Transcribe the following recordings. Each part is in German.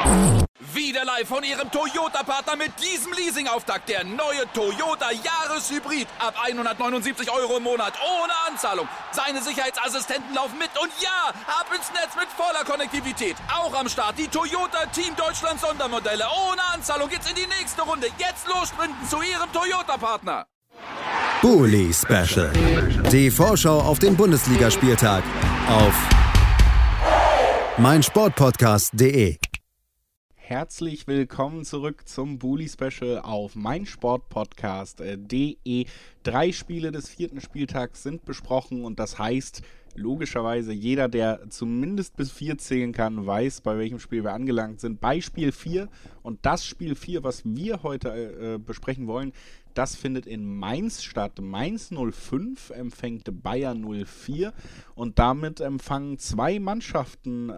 Wieder live von Ihrem Toyota-Partner mit diesem Leasing-Auftakt. Der neue Toyota Jahreshybrid. Ab 179 € im Monat. Ohne Anzahlung. Seine Sicherheitsassistenten laufen mit. Und ja, ab ins Netz mit voller Konnektivität. Auch am Start die Toyota Team Deutschland Sondermodelle. Ohne Anzahlung geht's in die nächste Runde. Jetzt los sprinten zu Ihrem Toyota-Partner. Bully Special. Die Vorschau auf den Bundesligaspieltag auf meinsportpodcast.de. Herzlich willkommen zurück zum Bully Special auf meinsportpodcast.de. 3 Spiele des 4. Spieltags sind besprochen und das heißt, logischerweise jeder, der zumindest bis 4 zählen kann, weiß, bei welchem Spiel wir angelangt sind. Bei Spiel 4 und das Spiel 4, was wir heute besprechen wollen, das findet in Mainz statt. Mainz 05 empfängt Bayer 04 und damit empfangen 2 Mannschaften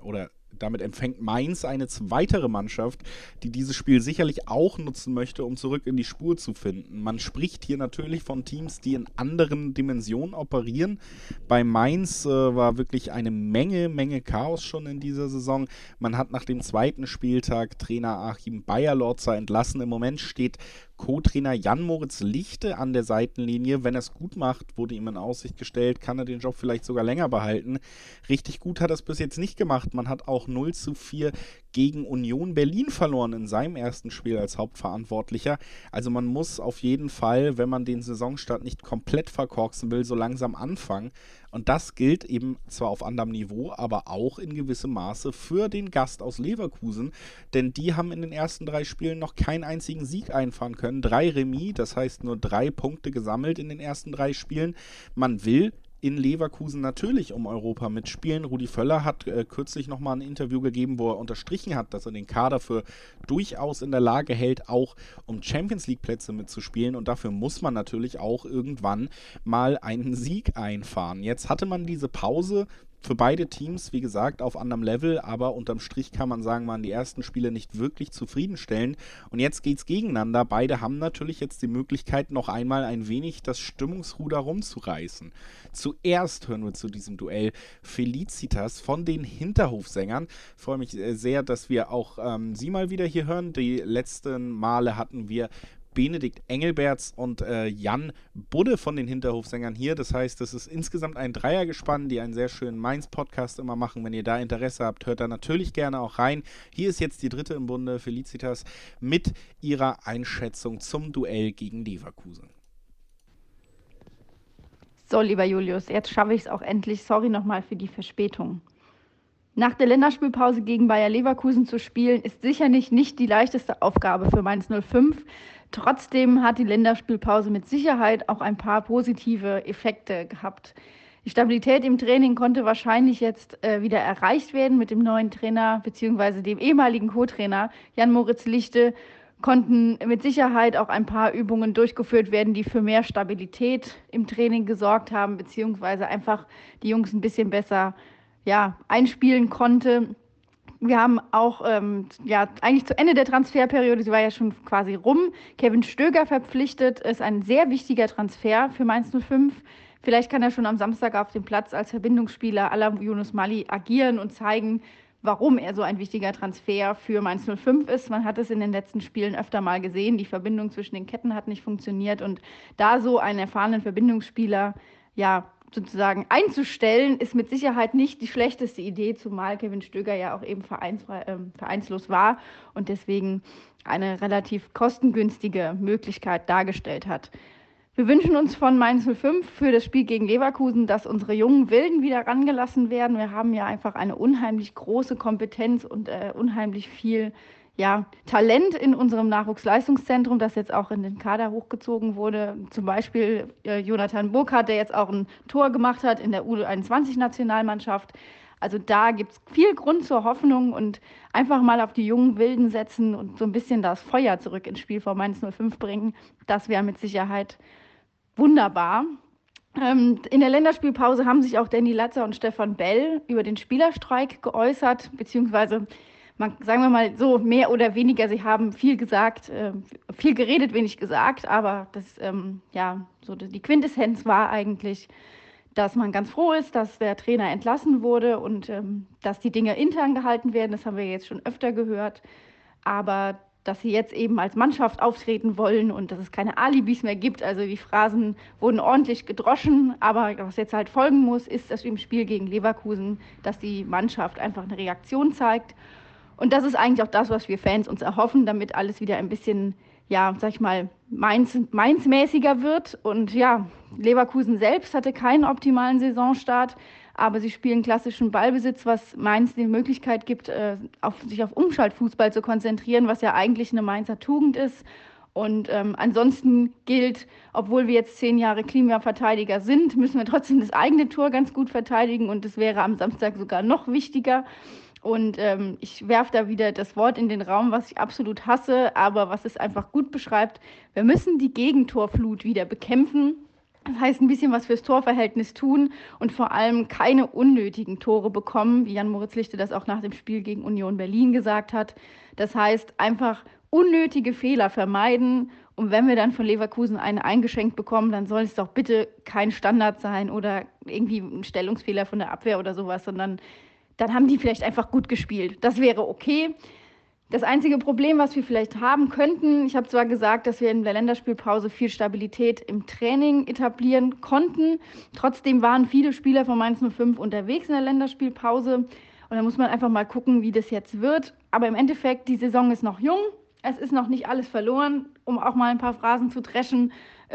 damit empfängt Mainz eine weitere Mannschaft, die dieses Spiel sicherlich auch nutzen möchte, um zurück in die Spur zu finden. Man spricht hier natürlich von Teams, die in anderen Dimensionen operieren. Bei Mainz war wirklich eine Menge Chaos schon in dieser Saison. Man hat nach dem 2. Spieltag Trainer Achim Beierlorzer entlassen. Im Moment steht Co-Trainer Jan-Moritz Lichte an der Seitenlinie. Wenn er es gut macht, wurde ihm in Aussicht gestellt, kann er den Job vielleicht sogar länger behalten. Richtig gut hat er es bis jetzt nicht gemacht. Man hat auch 0:4 gegen Union Berlin verloren in seinem ersten Spiel als Hauptverantwortlicher. Also man muss auf jeden Fall, wenn man den Saisonstart nicht komplett verkorksen will, so langsam anfangen. Und das gilt eben zwar auf anderem Niveau, aber auch in gewissem Maße für den Gast aus Leverkusen. Denn die haben in den ersten 3 Spielen noch keinen einzigen Sieg einfahren können. 3 Remis, das heißt nur 3 Punkte gesammelt in den ersten 3 Spielen. Man will in Leverkusen natürlich um Europa mitspielen. Rudi Völler hat kürzlich nochmal ein Interview gegeben, wo er unterstrichen hat, dass er den Kader für durchaus in der Lage hält, auch um Champions-League-Plätze mitzuspielen. Und dafür muss man natürlich auch irgendwann mal einen Sieg einfahren. Jetzt hatte man diese Pause für beide Teams, wie gesagt, auf anderem Level, aber unterm Strich kann man sagen, waren die ersten Spiele nicht wirklich zufriedenstellend. Und jetzt geht's gegeneinander. Beide haben natürlich jetzt die Möglichkeit, noch einmal ein wenig das Stimmungsruder rumzureißen. Zuerst hören wir zu diesem Duell Felicitas von den Hinterhofsängern. Ich freue mich sehr, dass wir auch sie mal wieder hier hören. Die letzten Male hatten wir Benedikt Engelberts und Jan Budde von den Hinterhofsängern hier. Das heißt, das ist insgesamt ein Dreiergespann, die einen sehr schönen Mainz-Podcast immer machen. Wenn ihr da Interesse habt, hört da natürlich gerne auch rein. Hier ist jetzt die 3. im Bunde, Felicitas, mit ihrer Einschätzung zum Duell gegen Leverkusen. So, lieber Julius, jetzt schaffe ich es auch endlich. Sorry nochmal für die Verspätung. Nach der Länderspielpause gegen Bayer Leverkusen zu spielen, ist sicherlich nicht die leichteste Aufgabe für Mainz 05. Trotzdem hat die Länderspielpause mit Sicherheit auch ein paar positive Effekte gehabt. Die Stabilität im Training konnte wahrscheinlich jetzt wieder erreicht werden mit dem neuen Trainer bzw. dem ehemaligen Co-Trainer Jan-Moritz Lichte. Konnten mit Sicherheit auch ein paar Übungen durchgeführt werden, die für mehr Stabilität im Training gesorgt haben, beziehungsweise einfach die Jungs ein bisschen besser einspielen konnte. Wir haben auch eigentlich zu Ende der Transferperiode, sie war ja schon quasi rum, Kevin Stöger verpflichtet, ist ein sehr wichtiger Transfer für Mainz 05. Vielleicht kann er schon am Samstag auf dem Platz als Verbindungsspieler à la Yunus Mali agieren und zeigen, warum er so ein wichtiger Transfer für Mainz 05 ist. Man hat es in den letzten Spielen öfter mal gesehen, die Verbindung zwischen den Ketten hat nicht funktioniert und da so einen erfahrenen Verbindungsspieler sozusagen einzustellen, ist mit Sicherheit nicht die schlechteste Idee, zumal Kevin Stöger ja auch eben vereinslos war und deswegen eine relativ kostengünstige Möglichkeit dargestellt hat. Wir wünschen uns von Mainz 05 für das Spiel gegen Leverkusen, dass unsere jungen Wilden wieder rangelassen werden. Wir haben ja einfach eine unheimlich große Kompetenz und unheimlich viel Talent in unserem Nachwuchsleistungszentrum, das jetzt auch in den Kader hochgezogen wurde. Zum Beispiel Jonathan Burkhardt, der jetzt auch ein Tor gemacht hat in der U21-Nationalmannschaft. Also da gibt es viel Grund zur Hoffnung und einfach mal auf die jungen Wilden setzen und so ein bisschen das Feuer zurück ins Spiel von Mainz 05 bringen. Das wäre mit Sicherheit wunderbar. In der Länderspielpause haben sich auch Danny Latzer und Stefan Bell über den Spielerstreik geäußert, beziehungsweise sagen wir mal so, mehr oder weniger, sie haben viel gesagt, viel geredet, wenig gesagt, aber das, so die Quintessenz war eigentlich, dass man ganz froh ist, dass der Trainer entlassen wurde und dass die Dinge intern gehalten werden. Das haben wir jetzt schon öfter gehört. Aber dass sie jetzt eben als Mannschaft auftreten wollen und dass es keine Alibis mehr gibt. Also die Phrasen wurden ordentlich gedroschen, aber was jetzt halt folgen muss, ist, dass im Spiel gegen Leverkusen, dass die Mannschaft einfach eine Reaktion zeigt. Und das ist eigentlich auch das, was wir Fans uns erhoffen, damit alles wieder ein bisschen, ja, sag ich mal, Mainz-mäßiger wird. Und ja, Leverkusen selbst hatte keinen optimalen Saisonstart, aber sie spielen klassischen Ballbesitz, was Mainz die Möglichkeit gibt, sich auf Umschaltfußball zu konzentrieren, was ja eigentlich eine Mainzer Tugend ist. Und ansonsten gilt, obwohl wir jetzt 10 Jahre Klimaverteidiger sind, müssen wir trotzdem das eigene Tor ganz gut verteidigen und das wäre am Samstag sogar noch wichtiger. Und ich werfe da wieder das Wort in den Raum, was ich absolut hasse, aber was es einfach gut beschreibt. Wir müssen die Gegentorflut wieder bekämpfen. Das heißt, ein bisschen was fürs Torverhältnis tun und vor allem keine unnötigen Tore bekommen, wie Jan-Moritz Lichte das auch nach dem Spiel gegen Union Berlin gesagt hat. Das heißt, einfach unnötige Fehler vermeiden. Und wenn wir dann von Leverkusen eine eingeschenkt bekommen, dann soll es doch bitte kein Standard sein oder irgendwie ein Stellungsfehler von der Abwehr oder sowas, sondern dann haben die vielleicht einfach gut gespielt. Das wäre okay. Das einzige Problem, was wir vielleicht haben könnten, ich habe zwar gesagt, dass wir in der Länderspielpause viel Stabilität im Training etablieren konnten. Trotzdem waren viele Spieler von Mainz 05 unterwegs in der Länderspielpause. Und da muss man einfach mal gucken, wie das jetzt wird. Aber im Endeffekt, die Saison ist noch jung. Es ist noch nicht alles verloren, um auch mal ein paar Phrasen zu dreschen.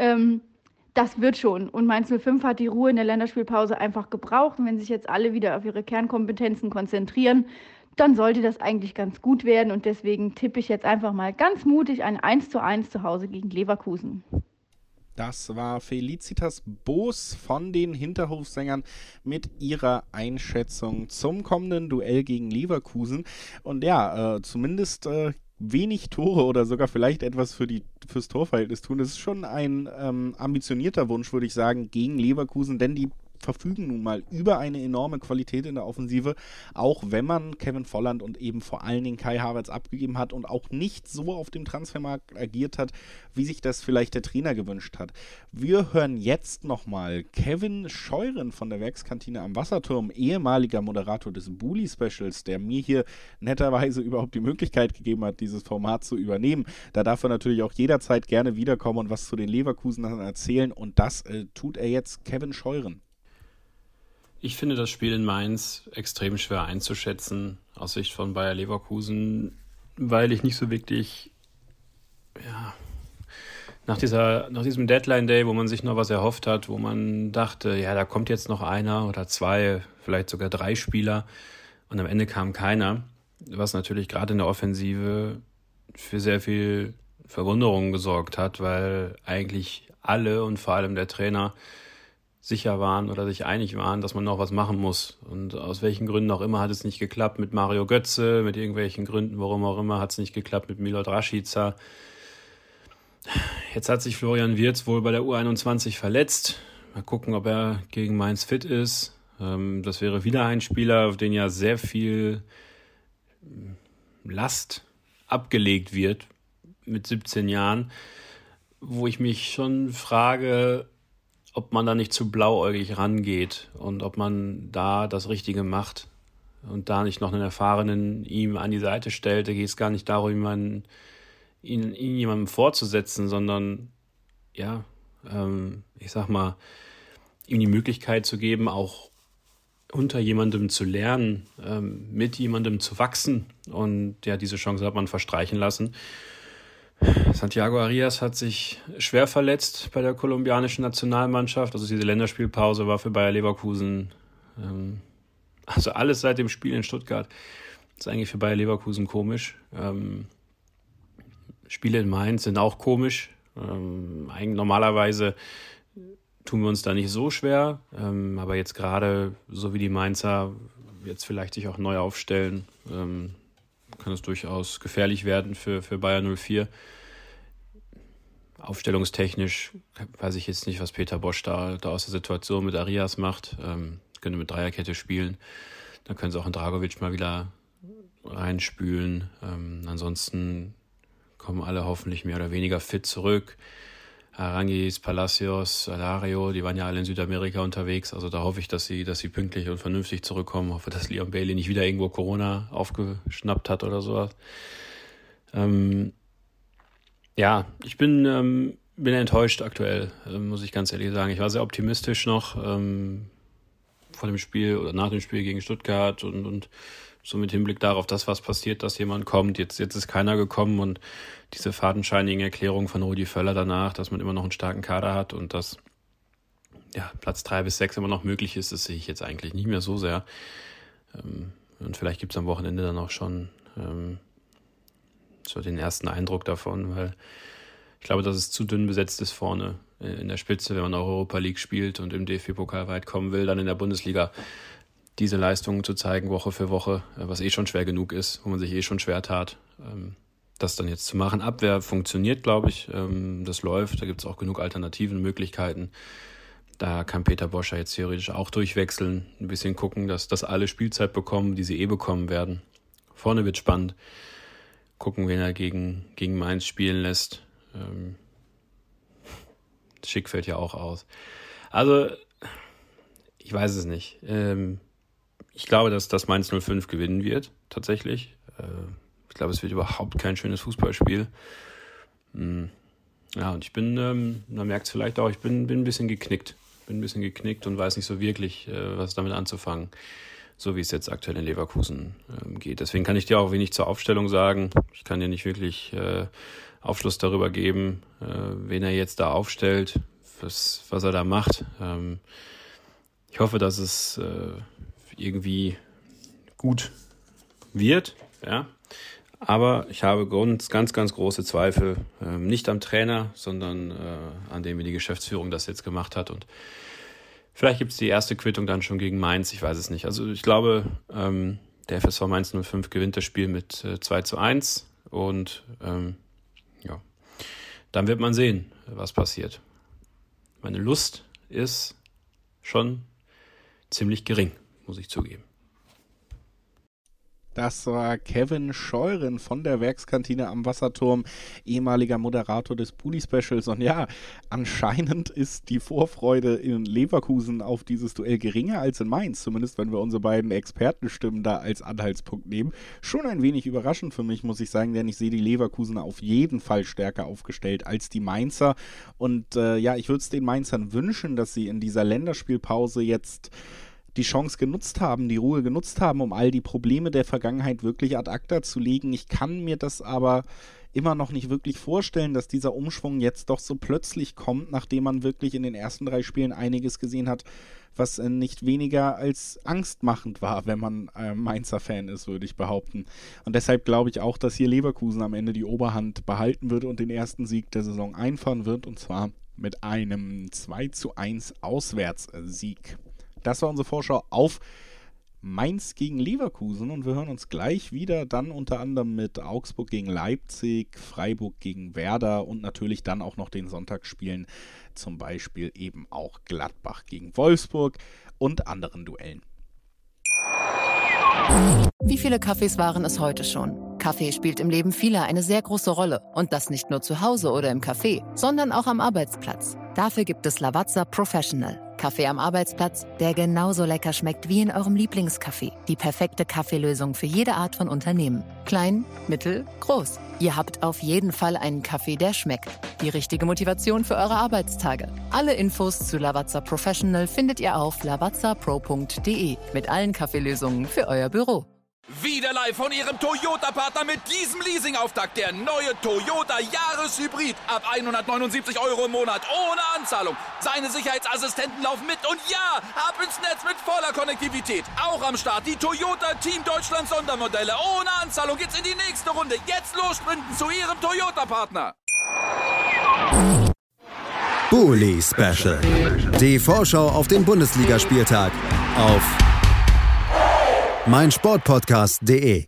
Das wird schon. Und Mainz 05 hat die Ruhe in der Länderspielpause einfach gebraucht. Und wenn sich jetzt alle wieder auf ihre Kernkompetenzen konzentrieren, dann sollte das eigentlich ganz gut werden. Und deswegen tippe ich jetzt einfach mal ganz mutig ein 1:1 zu Hause gegen Leverkusen. Das war Felicitas Boos von den Hinterhofsängern mit ihrer Einschätzung zum kommenden Duell gegen Leverkusen. Und ja, zumindest wenig Tore oder sogar vielleicht etwas fürs Torverhältnis tun. Das ist schon ein ambitionierter Wunsch, würde ich sagen, gegen Leverkusen, denn die verfügen nun mal über eine enorme Qualität in der Offensive, auch wenn man Kevin Volland und eben vor allen Dingen Kai Havertz abgegeben hat und auch nicht so auf dem Transfermarkt agiert hat, wie sich das vielleicht der Trainer gewünscht hat. Wir hören jetzt nochmal Kevin Scheuren von der Werkskantine am Wasserturm, ehemaliger Moderator des Bully-Specials, der mir hier netterweise überhaupt die Möglichkeit gegeben hat, dieses Format zu übernehmen. Da darf er natürlich auch jederzeit gerne wiederkommen und was zu den Leverkusenern erzählen und das tut er jetzt. Kevin Scheuren. Ich finde das Spiel in Mainz extrem schwer einzuschätzen aus Sicht von Bayer Leverkusen, weil ich nicht so wirklich, nach diesem Deadline-Day, wo man sich noch was erhofft hat, wo man dachte, ja, da kommt jetzt noch einer oder zwei, vielleicht sogar 3 Spieler und am Ende kam keiner, was natürlich gerade in der Offensive für sehr viel Verwunderung gesorgt hat, weil eigentlich alle und vor allem der Trainer sicher waren oder sich einig waren, dass man noch was machen muss. Und aus welchen Gründen auch immer hat es nicht geklappt mit Mario Götze, mit irgendwelchen Gründen, warum auch immer, hat es nicht geklappt mit Milot Rashica. Jetzt hat sich Florian Wirtz wohl bei der U21 verletzt. Mal gucken, ob er gegen Mainz fit ist. Das wäre wieder ein Spieler, auf den ja sehr viel Last abgelegt wird mit 17 Jahren, wo ich mich schon frage, ob man da nicht zu blauäugig rangeht und ob man da das Richtige macht und da nicht noch einen Erfahrenen ihm an die Seite stellt. Da geht es gar nicht darum, ihn jemandem vorzusetzen, sondern ihm die Möglichkeit zu geben, auch unter jemandem zu lernen, mit jemandem zu wachsen. Und ja, diese Chance hat man verstreichen lassen. Santiago Arias hat sich schwer verletzt bei der kolumbianischen Nationalmannschaft. Also diese Länderspielpause war für Bayer Leverkusen, also alles seit dem Spiel in Stuttgart, ist eigentlich für Bayer Leverkusen komisch. Spiele in Mainz sind auch komisch. Normalerweise tun wir uns da nicht so schwer, aber jetzt gerade, so wie die Mainzer jetzt vielleicht sich auch neu aufstellen, kann es durchaus gefährlich werden für Bayer 04. Aufstellungstechnisch weiß ich jetzt nicht, was Peter Bosch da aus der Situation mit Arias macht. Könnte mit Dreierkette spielen. Dann können sie auch in Dragovic mal wieder reinspülen. Ansonsten kommen alle hoffentlich mehr oder weniger fit zurück. Arangis, Palacios, Alario, die waren ja alle in Südamerika unterwegs. Also da hoffe ich, dass sie pünktlich und vernünftig zurückkommen. Ich hoffe, dass Leon Bailey nicht wieder irgendwo Corona aufgeschnappt hat oder sowas. Ich bin enttäuscht aktuell, muss ich ganz ehrlich sagen. Ich war sehr optimistisch noch vor dem Spiel oder nach dem Spiel gegen Stuttgart und so mit Hinblick darauf, dass was passiert, dass jemand kommt. Jetzt ist keiner gekommen und diese fadenscheinigen Erklärungen von Rudi Völler danach, dass man immer noch einen starken Kader hat und dass Platz 3 bis 6 immer noch möglich ist, das sehe ich jetzt eigentlich nicht mehr so sehr. Und vielleicht gibt es am Wochenende dann auch schon so den ersten Eindruck davon, weil ich glaube, dass es zu dünn besetzt ist vorne in der Spitze, wenn man auch Europa League spielt und im DFB-Pokal weit kommen will, dann in der Bundesliga diese Leistungen zu zeigen, Woche für Woche, was schon schwer genug ist, wo man sich schon schwer tat, das dann jetzt zu machen. Abwehr funktioniert, glaube ich, das läuft, da gibt es auch genug Alternativen, Möglichkeiten. Da kann Peter Bosz ja jetzt theoretisch auch durchwechseln, ein bisschen gucken, dass alle Spielzeit bekommen, die sie bekommen werden. Vorne wird spannend. Gucken, wen er gegen Mainz spielen lässt. Schick fällt ja auch aus. Also, ich weiß es nicht. Ich glaube, dass das Mainz 05 gewinnen wird, tatsächlich. Ich glaube, es wird überhaupt kein schönes Fußballspiel. Ja, und ich bin, man merkt es vielleicht auch, ich bin ein bisschen geknickt. Und weiß nicht so wirklich, was damit anzufangen, so wie es jetzt aktuell in Leverkusen geht. Deswegen kann ich dir auch wenig zur Aufstellung sagen. Ich kann dir nicht wirklich Aufschluss darüber geben, wen er jetzt da aufstellt, was er da macht. Ich hoffe, dass es irgendwie gut wird, ja. Aber ich habe ganz, ganz große Zweifel, nicht am Trainer, sondern an dem, wie die Geschäftsführung das jetzt gemacht hat. Und vielleicht gibt es die erste Quittung dann schon gegen Mainz, ich weiß es nicht. Also ich glaube, der FSV Mainz 05 gewinnt das Spiel mit 2:1 und dann wird man sehen, was passiert. Meine Lust ist schon ziemlich gering, muss ich zugeben. Das war Kevin Scheuren von der Werkskantine am Wasserturm, ehemaliger Moderator des Bully Specials. Und ja, anscheinend ist die Vorfreude in Leverkusen auf dieses Duell geringer als in Mainz, zumindest wenn wir unsere beiden Expertenstimmen da als Anhaltspunkt nehmen. Schon ein wenig überraschend für mich, muss ich sagen, denn ich sehe die Leverkusener auf jeden Fall stärker aufgestellt als die Mainzer. Und ich würde es den Mainzern wünschen, dass sie in dieser Länderspielpause jetzt die Chance genutzt haben, die Ruhe genutzt haben, um all die Probleme der Vergangenheit wirklich ad acta zu legen. Ich kann mir das aber immer noch nicht wirklich vorstellen, dass dieser Umschwung jetzt doch so plötzlich kommt, nachdem man wirklich in den ersten 3 Spielen einiges gesehen hat, was nicht weniger als angstmachend war, wenn man Mainzer Fan ist, würde ich behaupten. Und deshalb glaube ich auch, dass hier Leverkusen am Ende die Oberhand behalten wird und den ersten Sieg der Saison einfahren wird, und zwar mit einem 2:1 Auswärtssieg. Das war unsere Vorschau auf Mainz gegen Leverkusen und wir hören uns gleich wieder, dann unter anderem mit Augsburg gegen Leipzig, Freiburg gegen Werder und natürlich dann auch noch den Sonntagsspielen, zum Beispiel eben auch Gladbach gegen Wolfsburg und anderen Duellen. Wie viele Kaffees waren es heute schon? Kaffee spielt im Leben vieler eine sehr große Rolle. Und das nicht nur zu Hause oder im Café, sondern auch am Arbeitsplatz. Dafür gibt es Lavazza Professional. Kaffee am Arbeitsplatz, der genauso lecker schmeckt wie in eurem Lieblingscafé. Die perfekte Kaffeelösung für jede Art von Unternehmen. Klein, mittel, groß. Ihr habt auf jeden Fall einen Kaffee, der schmeckt. Die richtige Motivation für eure Arbeitstage. Alle Infos zu Lavazza Professional findet ihr auf lavazzapro.de mit allen Kaffeelösungen für euer Büro. Wieder live von Ihrem Toyota-Partner mit diesem Leasing-Auftakt. Der neue Toyota Jahreshybrid. Ab 179 € im Monat. Ohne Anzahlung. Seine Sicherheitsassistenten laufen mit. Und ja, ab ins Netz mit voller Konnektivität. Auch am Start die Toyota Team Deutschland Sondermodelle. Ohne Anzahlung geht's in die nächste Runde. Jetzt los sprinten zu Ihrem Toyota-Partner. Bully Special. Die Vorschau auf den Bundesligaspieltag auf meinsportpodcast.de.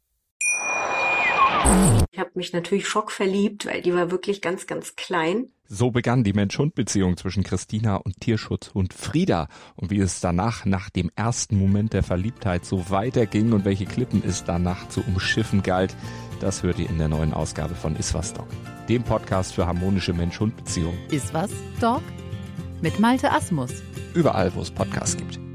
Ich habe mich natürlich schockverliebt, weil die war wirklich ganz, ganz klein. So begann die Mensch-Hund-Beziehung zwischen Christina und Tierschutzhund Frieda. Und wie es danach, nach dem ersten Moment der Verliebtheit, so weiterging und welche Klippen es danach zu umschiffen galt, das hört ihr in der neuen Ausgabe von Iswas Dog, dem Podcast für harmonische Mensch-Hund-Beziehungen. Iswas Dog? Mit Malte Asmus. Überall, wo es Podcasts gibt.